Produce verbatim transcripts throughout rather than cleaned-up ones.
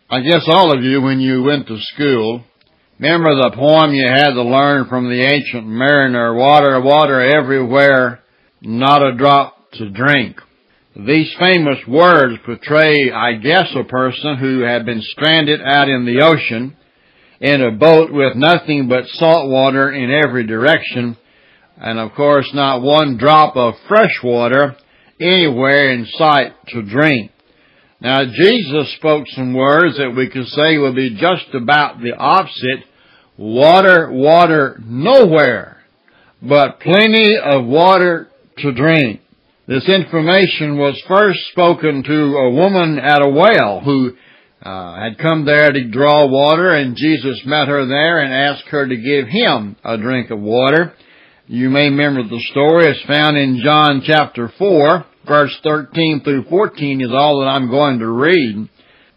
I guess all of you, when you went to school, remember the poem you had to learn from the ancient mariner, water, water everywhere, not a drop to drink. These famous words portray, I guess, a person who had been stranded out in the ocean in a boat with nothing but salt water in every direction, and of course not one drop of fresh water anywhere in sight to drink. Now, Jesus spoke some words that we could say would be just about the opposite. Water, water, nowhere, but plenty of water to drink. This information was first spoken to a woman at a well who uh, had come there to draw water, and Jesus met her there and asked her to give him a drink of water. You may remember the story. It's found in John chapter four. Verse thirteen through fourteen is all that I'm going to read.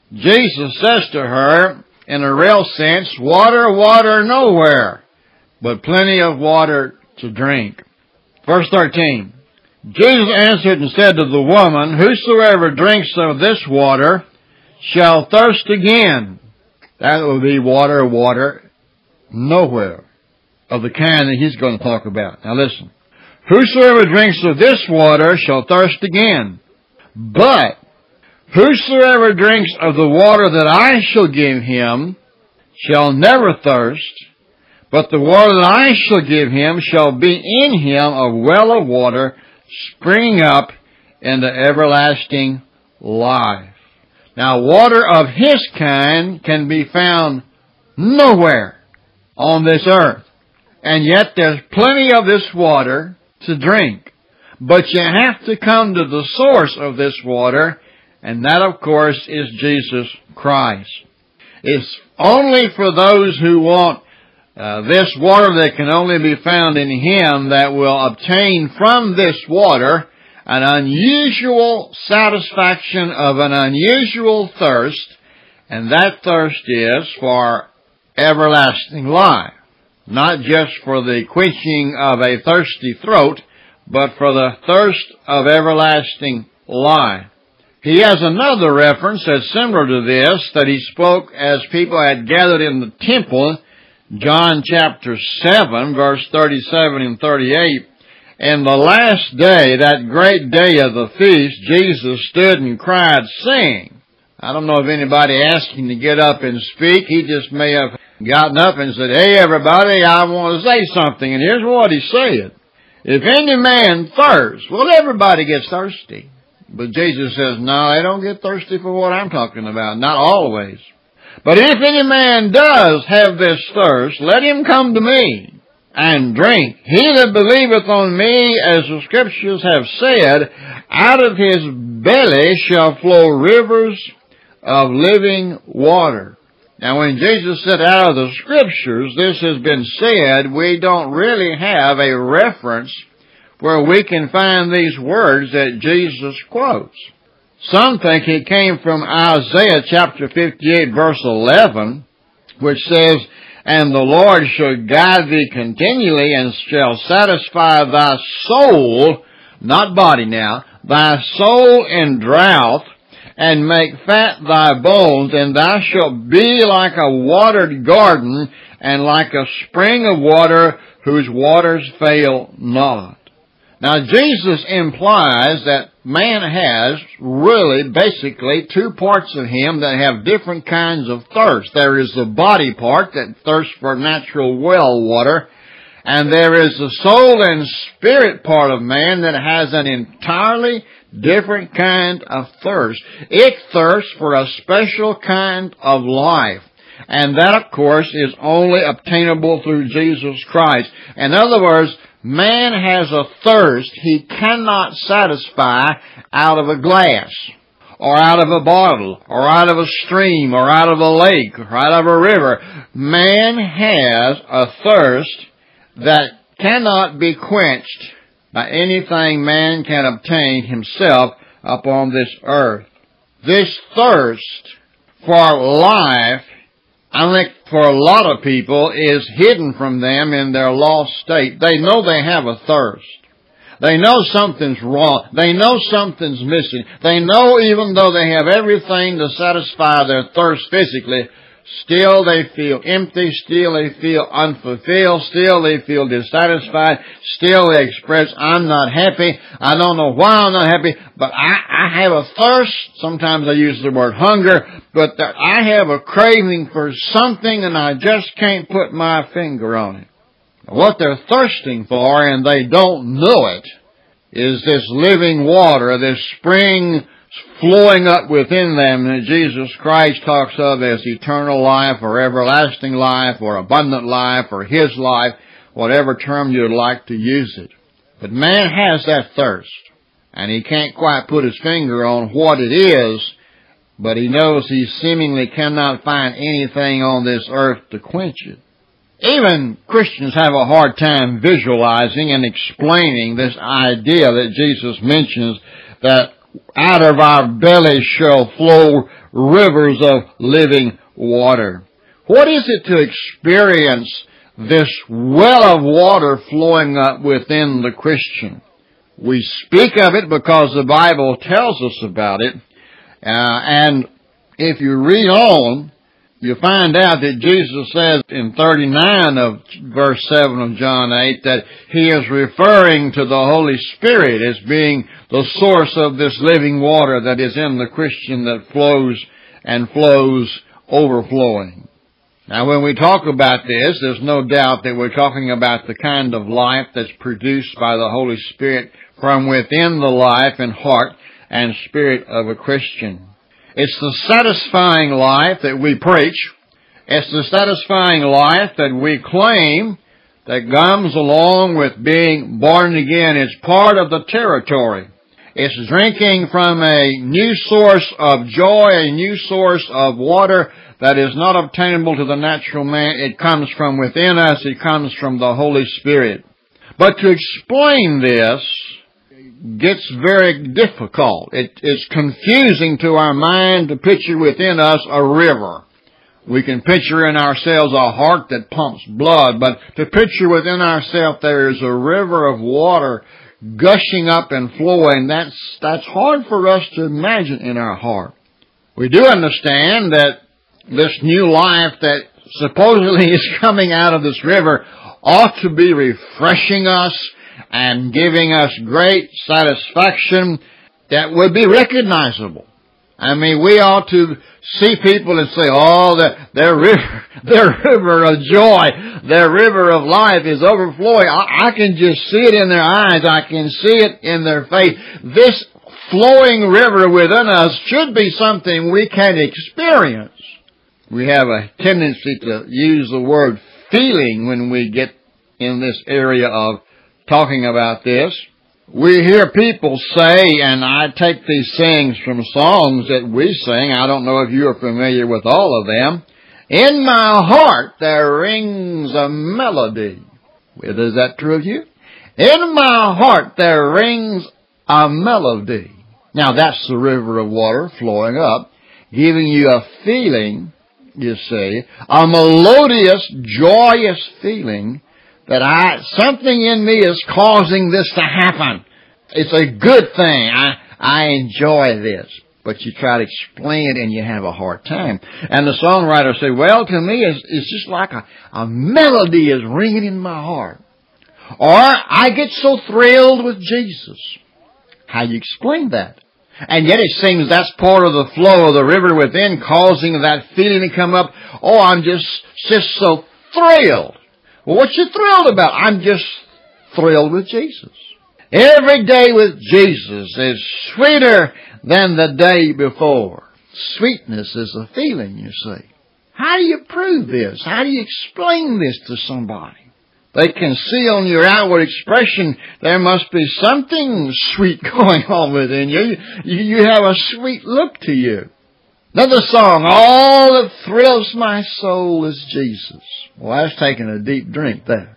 Jesus says to her, in a real sense, water, water, nowhere, but plenty of water to drink. Verse thirteen, Jesus answered and said to the woman, whosoever drinks of this water shall thirst again. That will be water, water, nowhere, of the kind that he's going to talk about. Now listen. Whosoever drinks of this water shall thirst again. But whosoever drinks of the water that I shall give him shall never thirst, but the water that I shall give him shall be in him a well of water springing up into everlasting life. Now, water of his kind can be found nowhere on this earth. And yet there's plenty of this water to drink. But you have to come to the source of this water, and that, of course, is Jesus Christ. It's only for those who want uh, this water that can only be found in Him that will obtain from this water an unusual satisfaction of an unusual thirst, and that thirst is for everlasting life. Not just for the quenching of a thirsty throat, but for the thirst of everlasting life. He has another reference that's similar to this that he spoke as people had gathered in the temple, John chapter seven, verse thirty-seven and thirty-eight. In the last day, that great day of the feast, Jesus stood and cried, saying, I don't know if anybody asked him to get up and speak. He just may have gotten up and said, hey, everybody, I want to say something. And here's what he said. If any man thirsts, well, everybody gets thirsty. But Jesus says, no, they don't get thirsty for what I'm talking about. Not always. But if any man does have this thirst, let him come to me and drink. He that believeth on me, as the Scriptures have said, out of his belly shall flow rivers of living water. Now, when Jesus said out of the Scriptures, this has been said, we don't really have a reference where we can find these words that Jesus quotes. Some think it came from Isaiah chapter fifty-eight, verse eleven, which says, and the Lord shall guide thee continually, and shall satisfy thy soul, not body now, thy soul in drought, and make fat thy bones, and thou shalt be like a watered garden, and like a spring of water whose waters fail not. Now, Jesus implies that man has really, basically, two parts of him that have different kinds of thirst. There is the body part that thirsts for natural well water, and there is the soul and spirit part of man that has an entirely different kind of thirst. It thirsts for a special kind of life. And that, of course, is only obtainable through Jesus Christ. In other words, man has a thirst he cannot satisfy out of a glass, or out of a bottle, or out of a stream, or out of a lake, or out of a river. Man has a thirst that cannot be quenched by anything man can obtain himself upon this earth. This thirst for life, I think for a lot of people, is hidden from them in their lost state. They know they have a thirst. They know something's wrong. They know something's missing. They know even though they have everything to satisfy their thirst physically, still they feel empty, still they feel unfulfilled, still they feel dissatisfied, still they express, I'm not happy, I don't know why I'm not happy, but I, I have a thirst. Sometimes I use the word hunger, but that I have a craving for something and I just can't put my finger on it. What they're thirsting for, and they don't know it, is this living water, this spring flowing up within them that Jesus Christ talks of as eternal life or everlasting life or abundant life or His life, whatever term you'd like to use it. But man has that thirst, and he can't quite put his finger on what it is, but he knows he seemingly cannot find anything on this earth to quench it. Even Christians have a hard time visualizing and explaining this idea that Jesus mentions that out of our bellies shall flow rivers of living water. What is it to experience this well of water flowing up within the Christian? We speak of it because the Bible tells us about it. Uh, and if you read on, you find out that Jesus says in thirty-nine of verse seven of John eight that He is referring to the Holy Spirit as being the source of this living water that is in the Christian that flows and flows overflowing. Now when we talk about this, there's no doubt that we're talking about the kind of life that's produced by the Holy Spirit from within the life and heart and spirit of a Christian. It's the satisfying life that we preach. It's the satisfying life that we claim that comes along with being born again. It's part of the territory. It's drinking from a new source of joy, a new source of water that is not obtainable to the natural man. It comes from within us. It comes from the Holy Spirit. But to explain this gets very difficult. It is confusing to our mind to picture within us a river. We can picture in ourselves a heart that pumps blood, but to picture within ourselves there is a river of water gushing up and flowing, that's, that's hard for us to imagine in our heart. We do understand that this new life that supposedly is coming out of this river ought to be refreshing us and giving us great satisfaction that would be recognizable. I mean, we ought to see people and say, oh, their, their river, their river of joy, their river of life is overflowing. I, I can just see it in their eyes. I can see it in their face. This flowing river within us should be something we can experience. We have a tendency to use the word feeling when we get in this area of talking about this. We hear people say, and I take these sayings from songs that we sing. I don't know if you are familiar with all of them. In my heart there rings a melody. Is that true of you? In my heart there rings a melody. Now that's the river of water flowing up, giving you a feeling, you see, a melodious, joyous feeling that I, something in me is causing this to happen. It's a good thing. I, I enjoy this. But you try to explain it and you have a hard time. And the songwriter said, well, to me, it's, it's just like a, a melody is ringing in my heart. Or I get so thrilled with Jesus. How do you explain that? And yet it seems that's part of the flow of the river within, causing that feeling to come up. Oh, I'm just, just so thrilled. Well, what you thrilled about? I'm just thrilled with Jesus. Every day with Jesus is sweeter than the day before. Sweetness is a feeling, you see. How do you prove this? How do you explain this to somebody? They can see on your outward expression there must be something sweet going on within you. You, you have a sweet look to you. Another song, all that thrills my soul is Jesus. Well, that's taking a deep drink there.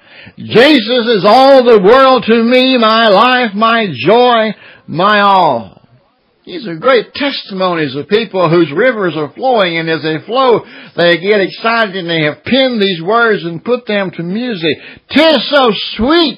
Jesus is all the world to me, my life, my joy, my all. These are great testimonies of people whose rivers are flowing, and as they flow, they get excited and they have penned these words and put them to music. 'Tis so sweet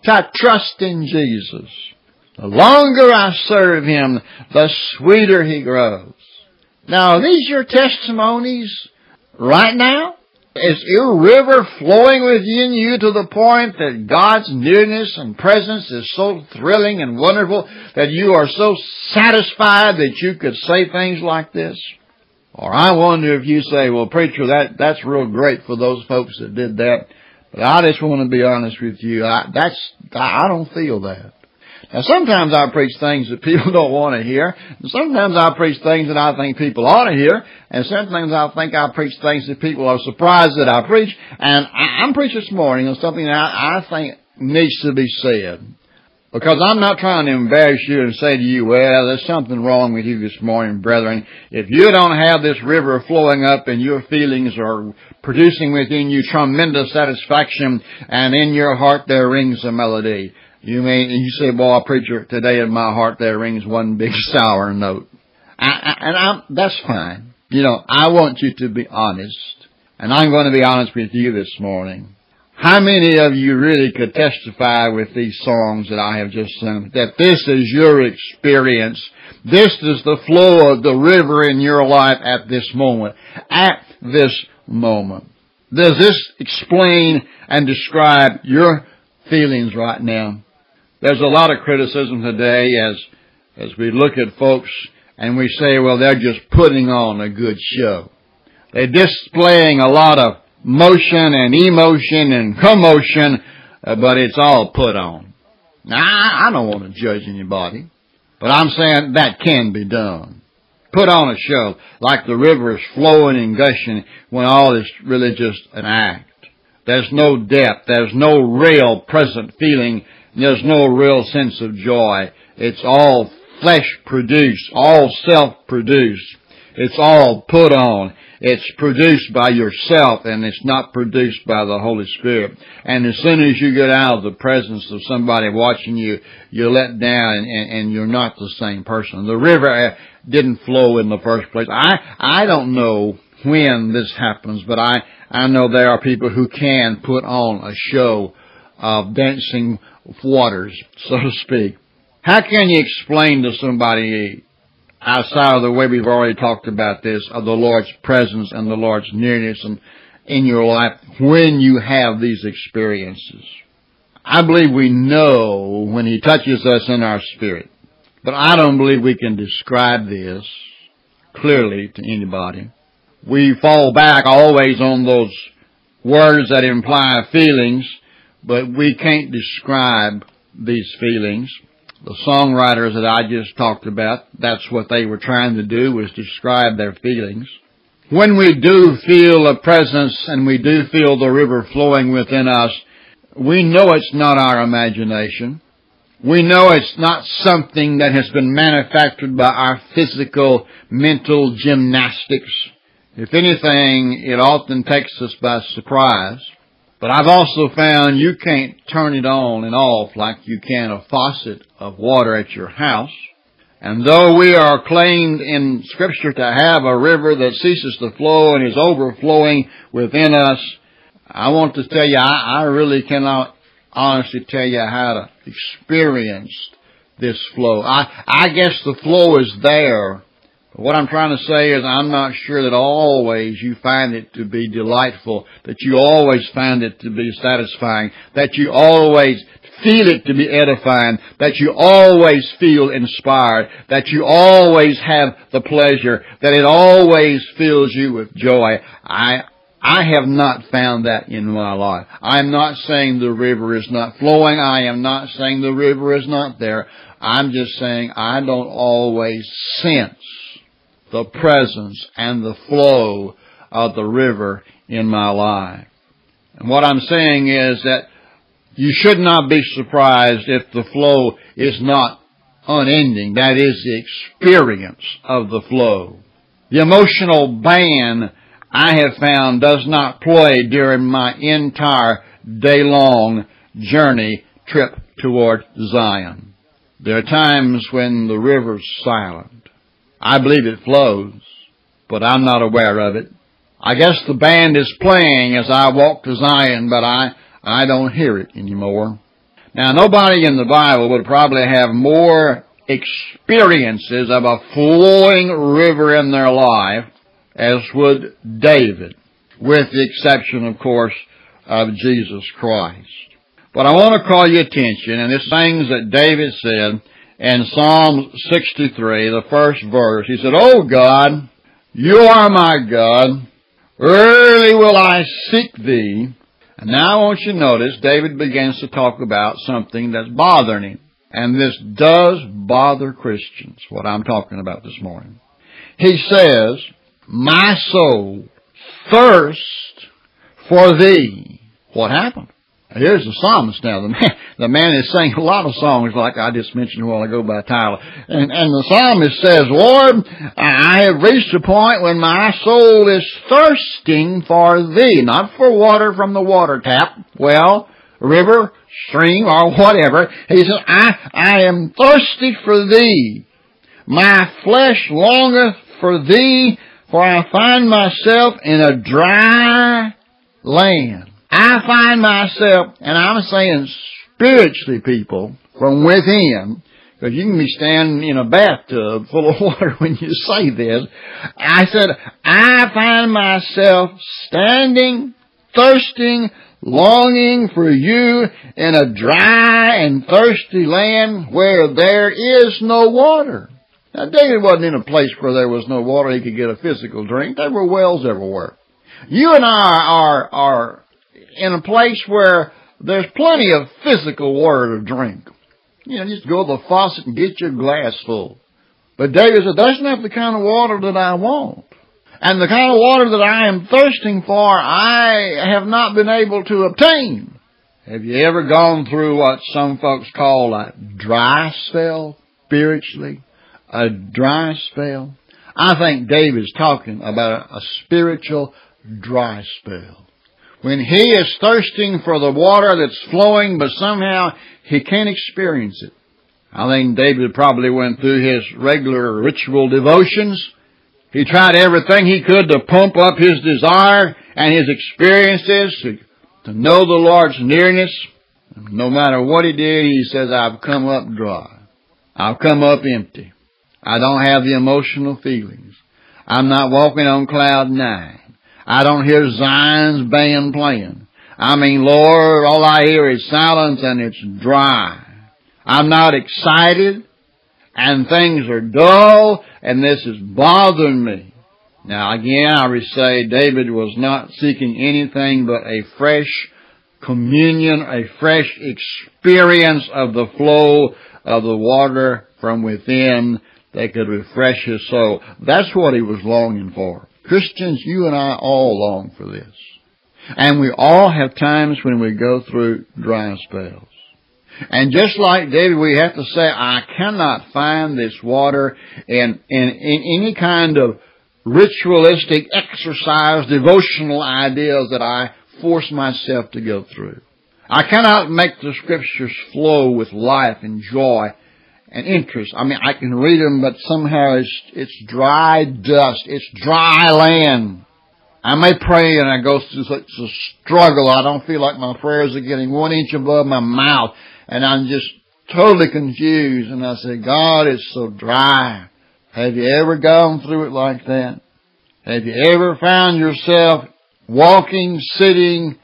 to trust in Jesus. The longer I serve Him, the sweeter He grows. Now, are these your testimonies right now? Is your river flowing within you to the point that God's nearness and presence is so thrilling and wonderful that you are so satisfied that you could say things like this? Or I wonder if you say, well, preacher, that, that's real great for those folks that did that. But I just want to be honest with you. I, that's, I don't feel that. Now, sometimes I preach things that people don't want to hear. And sometimes I preach things that I think people ought to hear. And sometimes I think I preach things that people are surprised that I preach. And I, I'm preaching this morning on something that I, I think needs to be said. Because I'm not trying to embarrass you and say to you, well, there's something wrong with you this morning, brethren. If you don't have this river flowing up and your feelings are producing within you tremendous satisfaction and in your heart there rings a melody. You mean, you say, boy, preacher, today in my heart there rings one big sour note. I, I, and I'm, that's fine. You know, I want you to be honest. And I'm going to be honest with you this morning. How many of you really could testify with these songs that I have just sung that this is your experience? This is the flow of the river in your life at this moment. At this moment. Does this explain and describe your feelings right now? There's a lot of criticism today as, as we look at folks and we say, well, they're just putting on a good show. They're displaying a lot of motion and emotion and commotion, uh, but it's all put on. Now, I, I don't want to judge anybody, but I'm saying that can be done. Put on a show like the river is flowing and gushing when all is really just an act. There's no depth. There's no real present feeling. There's no real sense of joy. It's all flesh-produced, all self-produced. It's all put on. It's produced by yourself, and it's not produced by the Holy Spirit. And as soon as you get out of the presence of somebody watching you, you're let down, and, and, and you're not the same person. The river didn't flow in the first place. I I don't know when this happens, but I, I know there are people who can put on a show of dancing waters, so to speak. How can you explain to somebody outside of the way we've already talked about this, of the Lord's presence and the Lord's nearness and in your life when you have these experiences? I believe we know when He touches us in our spirit, but I don't believe we can describe this clearly to anybody. We fall back always on those words that imply feelings, but we can't describe these feelings. The songwriters that I just talked about, that's what they were trying to do, was describe their feelings. When we do feel a presence and we do feel the river flowing within us, we know it's not our imagination. We know it's not something that has been manufactured by our physical, mental gymnastics. If anything, it often takes us by surprise. But I've also found you can't turn it on and off like you can a faucet of water at your house. And though we are claimed in Scripture to have a river that ceases to flow and is overflowing within us, I want to tell you, I, I really cannot honestly tell you how to experience this flow. I, I guess the flow is there. What I'm trying to say is I'm not sure that always you find it to be delightful, that you always find it to be satisfying, that you always feel it to be edifying, that you always feel inspired, that you always have the pleasure, that it always fills you with joy. I I have not found that in my life. I am not saying the river is not flowing. I am not saying the river is not there. I'm just saying I don't always sense the presence and the flow of the river in my life. And what I'm saying is that you should not be surprised if the flow is not unending. That is the experience of the flow. The emotional band, I have found, does not play during my entire day-long journey trip toward Zion. There are times when the river's silent. I believe it flows, but I'm not aware of it. I guess the band is playing as I walk to Zion, but I, I don't hear it anymore. Now, nobody in the Bible would probably have more experiences of a flowing river in their life as would David, with the exception, of course, of Jesus Christ. But I want to call your attention, and this things that David said in Psalm sixty-three, the first verse. He said, "O God, you are my God. Early will I seek thee." And now I want you to notice David begins to talk about something that's bothering him. And this does bother Christians, what I'm talking about this morning. He says, "My soul thirsts for thee." What happened? Here's the psalmist now. The man, the man is singing a lot of songs like I just mentioned a while ago by Tyler. And, and the psalmist says, "Lord, I have reached a point when my soul is thirsting for thee." Not for water from the water tap, well, river, stream, or whatever. He says, I, I am thirsty for thee. My flesh longeth for thee, for I find myself in a dry land. I find myself, and I'm saying spiritually, people, from within, because you can be standing in a bathtub full of water when you say this. I said, I find myself standing, thirsting, longing for you in a dry and thirsty land where there is no water. Now, David wasn't in a place where there was no water he could get a physical drink. There were wells everywhere. You and I are, are in a place where there's plenty of physical water to drink. You know, just go to the faucet and get your glass full. But David said, that's not the kind of water that I want. And the kind of water that I am thirsting for, I have not been able to obtain. Have you ever gone through what some folks call a dry spell spiritually? A dry spell? I think David's talking about a spiritual dry spell. When he is thirsting for the water that's flowing, but somehow he can't experience it. I think David probably went through his regular ritual devotions. He tried everything he could to pump up his desire and his experiences to, to know the Lord's nearness. No matter what he did, he says, I've come up dry. I've come up empty. I don't have the emotional feelings. I'm not walking on cloud nine. I don't hear Zion's band playing. I mean, Lord, all I hear is silence and it's dry. I'm not excited and things are dull and this is bothering me. Now again, I would say David was not seeking anything but a fresh communion, a fresh experience of the flow of the water from within that could refresh his soul. That's what he was longing for. Christians, you and I all long for this. And we all have times when we go through dry spells. And just like David, we have to say, I cannot find this water in, in, in any kind of ritualistic exercise, devotional ideas that I force myself to go through. I cannot make the Scriptures flow with life and joy and interest. I mean, I can read them, but somehow it's, it's dry dust. It's dry land. I may pray and I go through such a struggle. I don't feel like my prayers are getting one inch above my mouth. And I'm just totally confused. And I say, God, it's so dry. Have you ever gone through it like that? Have you ever found yourself walking, sitting,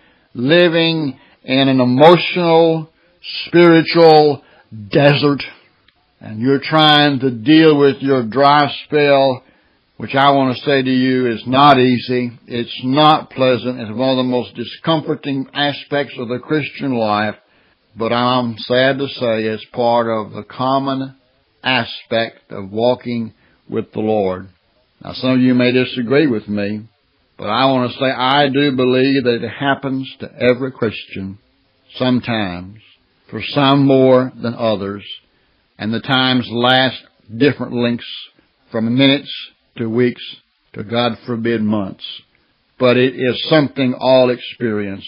living in an emotional, spiritual desert? And you're trying to deal with your dry spell, which I want to say to you is not easy. It's not pleasant. It's one of the most discomforting aspects of the Christian life. But I'm sad to say it's part of the common aspect of walking with the Lord. Now, some of you may disagree with me, but I want to say I do believe that it happens to every Christian sometimes, for some more than others. And the times last different lengths from minutes to weeks to, God forbid, months. But it is something all experience,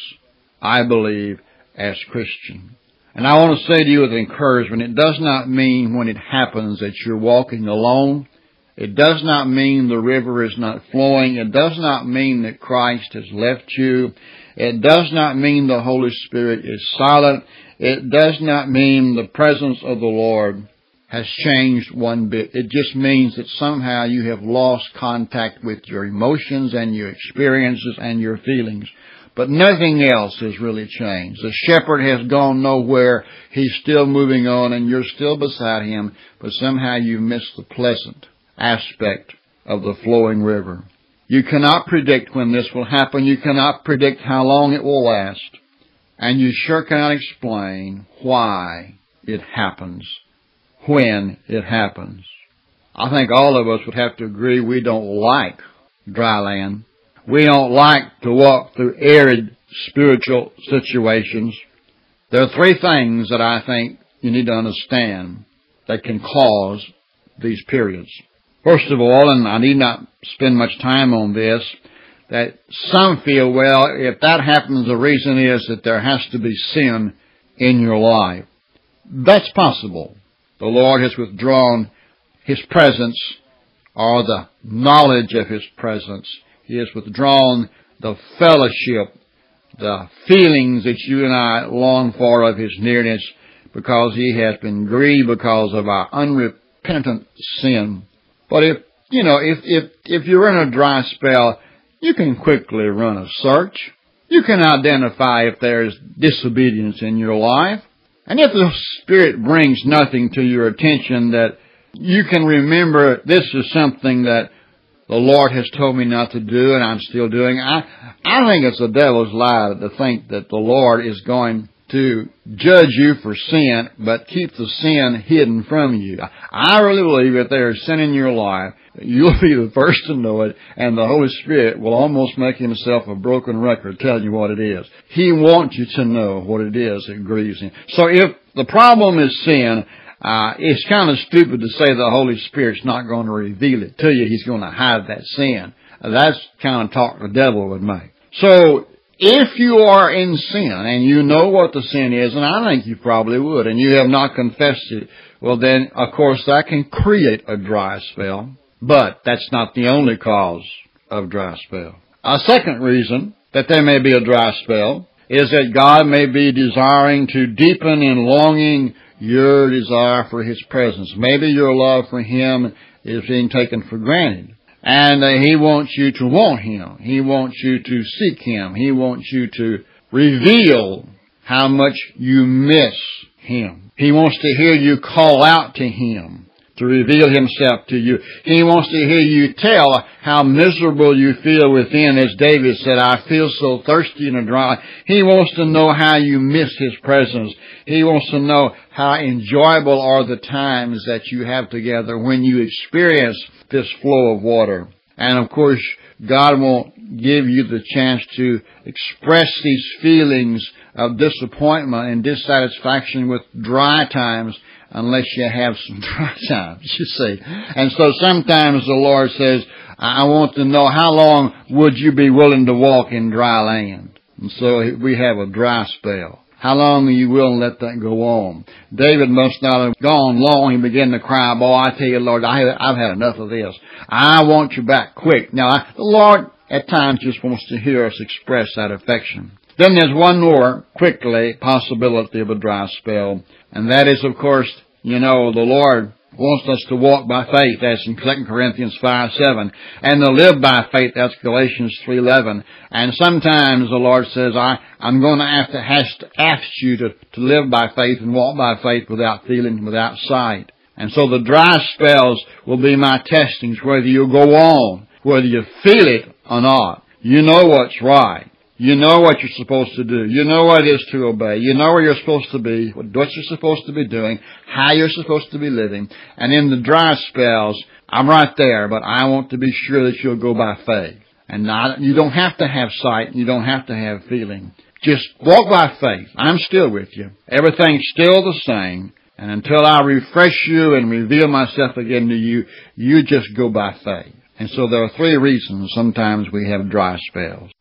I believe, as Christian. And I want to say to you with encouragement, it does not mean when it happens that you're walking alone It does not mean the river is not flowing. It does not mean that Christ has left you. It does not mean the Holy Spirit is silent. It does not mean the presence of the Lord has changed one bit. It just means that somehow you have lost contact with your emotions and your experiences and your feelings. But nothing else has really changed. The shepherd has gone nowhere. He's still moving on and you're still beside him, but somehow you've missed the pleasant aspect of the flowing river. You cannot predict when this will happen. You cannot predict how long it will last. And you sure cannot explain why it happens, when it happens. I think all of us would have to agree we don't like dry land. We don't like to walk through arid spiritual situations. There are three things that I think you need to understand that can cause these periods. First of all, and I need not spend much time on this, that some feel, well, if that happens, the reason is that there has to be sin in your life. That's possible. The Lord has withdrawn His presence or the knowledge of His presence. He has withdrawn the fellowship, the feelings that you and I long for of His nearness, because He has been grieved because of our unrepentant sin. But if, you know, if, if, if you're in a dry spell, you can quickly run a search. You can identify if there's disobedience in your life. And if the Spirit brings nothing to your attention, that you can remember this is something that the Lord has told me not to do and I'm still doing. I, I think it's a devil's lie to think that the Lord is going to judge you for sin, but keep the sin hidden from you. I really believe if there is sin in your life, you'll be the first to know it, and the Holy Spirit will almost make Himself a broken record telling you what it is. He wants you to know what it is that grieves Him. So if the problem is sin, uh, it's kind of stupid to say the Holy Spirit's not going to reveal it to you. He's going to hide that sin. Uh, that's kind of talk the devil would make. So if you are in sin and you know what the sin is, and I think you probably would, and you have not confessed it, well then, of course, that can create a dry spell. But that's not the only cause of dry spell. A second reason that there may be a dry spell is that God may be desiring to deepen in longing your desire for His presence. Maybe your love for Him is being taken for granted. And uh, He wants you to want Him. He wants you to seek Him. He wants you to reveal how much you miss Him. He wants to hear you call out to Him to reveal Himself to you. He wants to hear you tell how miserable you feel within. As David said, I feel so thirsty and dry. He wants to know how you miss His presence. He wants to know how enjoyable are the times that you have together when you experience this flow of water. And of course, God won't give you the chance to express these feelings of disappointment and dissatisfaction with dry times unless you have some dry times, you see. And so sometimes the Lord says, I want to know how long would you be willing to walk in dry land? And so we have a dry spell. How long are you willing to let that go on? David must not have gone long. He began to cry, boy, I tell you, Lord, I have, I've had enough of this. I want you back quick. Now, I, the Lord at times just wants to hear us express that affection. Then there's one more, quickly, possibility of a dry spell. And that is, of course, you know, the Lord wants us to walk by faith. That's in Second Corinthians five seven. And to live by faith, that's Galatians three eleven. And sometimes the Lord says, I, I'm going to have to, has to ask you to, to live by faith and walk by faith without feeling, without sight. And so the dry spells will be my testings, whether you go on, whether you feel it or not. You know what's right. You know what you're supposed to do. You know what it is to obey. You know where you're supposed to be, what you're supposed to be doing, how you're supposed to be living. And in the dry spells, I'm right there, but I want to be sure that you'll go by faith. And not, you don't have to have sight. You don't have to have feeling. Just walk by faith. I'm still with you. Everything's still the same. And until I refresh you and reveal myself again to you, you just go by faith. And so there are three reasons sometimes we have dry spells.